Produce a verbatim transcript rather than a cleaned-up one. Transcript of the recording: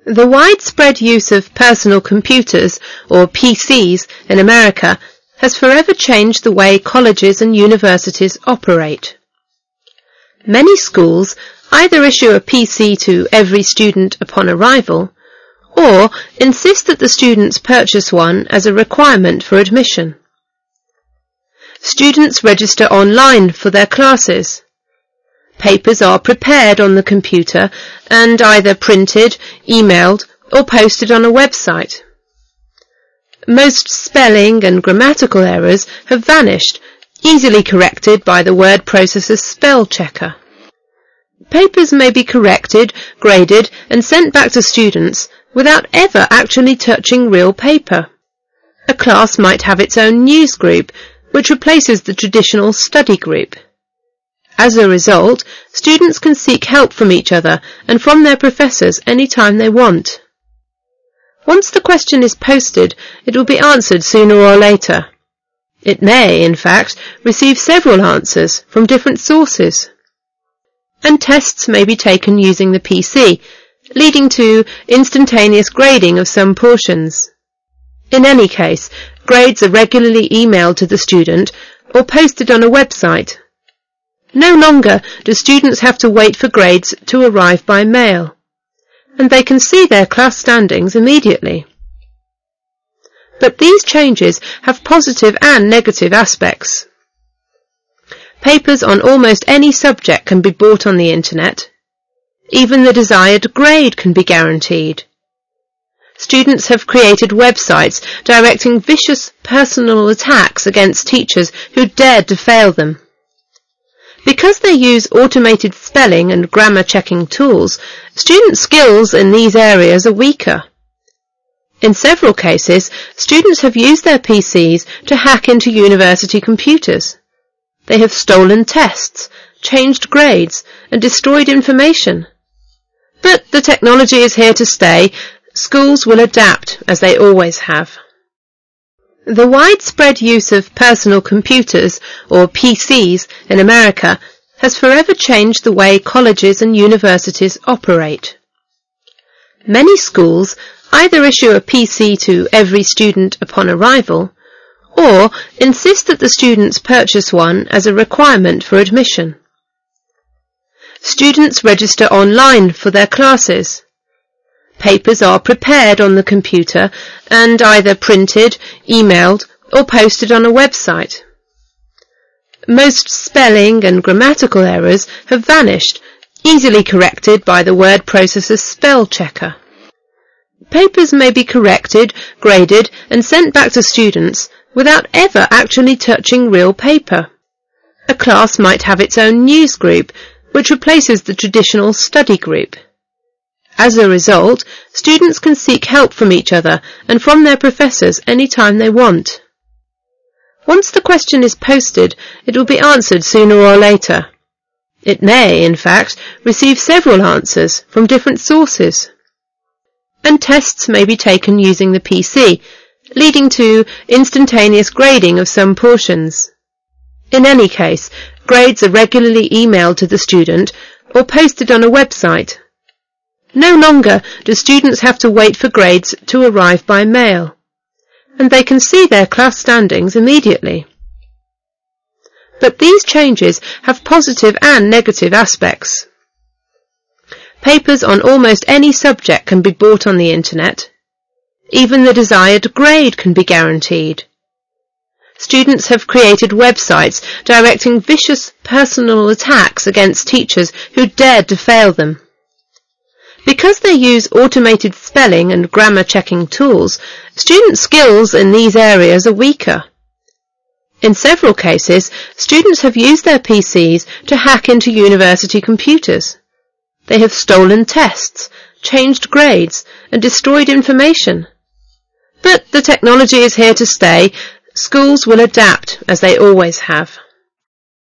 The widespread use of personal computers, or P Cs, in America has forever changed the way colleges and universities operate. Many schools either issue a P C to every student upon arrival, or insist that the students purchase one as a requirement for admission. Students register online for their classes. Papers are prepared on the computer and either printed, emailed, or posted on a website. Most spelling and grammatical errors have vanished, easily corrected by the word processor's spell checker. Papers may be corrected, graded, and sent back to students without ever actually touching real paper. A class might have its own news group, which replaces the traditional study group. As a result, students can seek help from each other and from their professors any time they want. Once the question is posted, it will be answered sooner or later. It may, in fact, receive several answers from different sources. And tests may be taken using the P C, leading to instantaneous grading of some portions. In any case, grades are regularly emailed to the student or posted on a website. No longer do students have to wait for grades to arrive by mail, and they can see their class standings immediately. But these changes have positive and negative aspects. Papers on almost any subject can be bought on the internet. Even the desired grade can be guaranteed. Students have created websites directing vicious personal attacks against teachers who dared to fail them. Because they use automated spelling and grammar checking tools, student skills in these areas are weaker. In several cases, students have used their P Cs to hack into university computers. They have stolen tests, changed grades, and destroyed information. But the technology is here to stay. Schools will adapt, as they always have. The widespread use of personal computers, or P Cs, in America has forever changed the way colleges and universities operate. Many schools either issue a P C to every student upon arrival, or insist that the students purchase one as a requirement for admission. Students register online for their classes. Papers are prepared on the computer and either printed, emailed, or posted on a website. Most spelling and grammatical errors have vanished, easily corrected by the word processor's spell checker. Papers may be corrected, graded, and sent back to students without ever actually touching real paper. A class might have its own news group, which replaces the traditional study group. As a result, students can seek help from each other and from their professors any time they want. Once the question is posted, it will be answered sooner or later. It may, in fact, receive several answers from different sources. And tests may be taken using the P C, leading to instantaneous grading of some portions. In any case, grades are regularly emailed to the student or posted on a website. No longer do students have to wait for grades to arrive by mail, and they can see their class standings immediately. But these changes have positive and negative aspects. Papers on almost any subject can be bought on the internet. Even the desired grade can be guaranteed. Students have created websites directing vicious personal attacks against teachers who dared to fail them. Because they use automated spelling and grammar checking tools, student skills in these areas are weaker. In several cases, students have used their P Cs to hack into university computers. They have stolen tests, changed grades, and destroyed information. But the technology is here to stay. Schools will adapt, as they always have.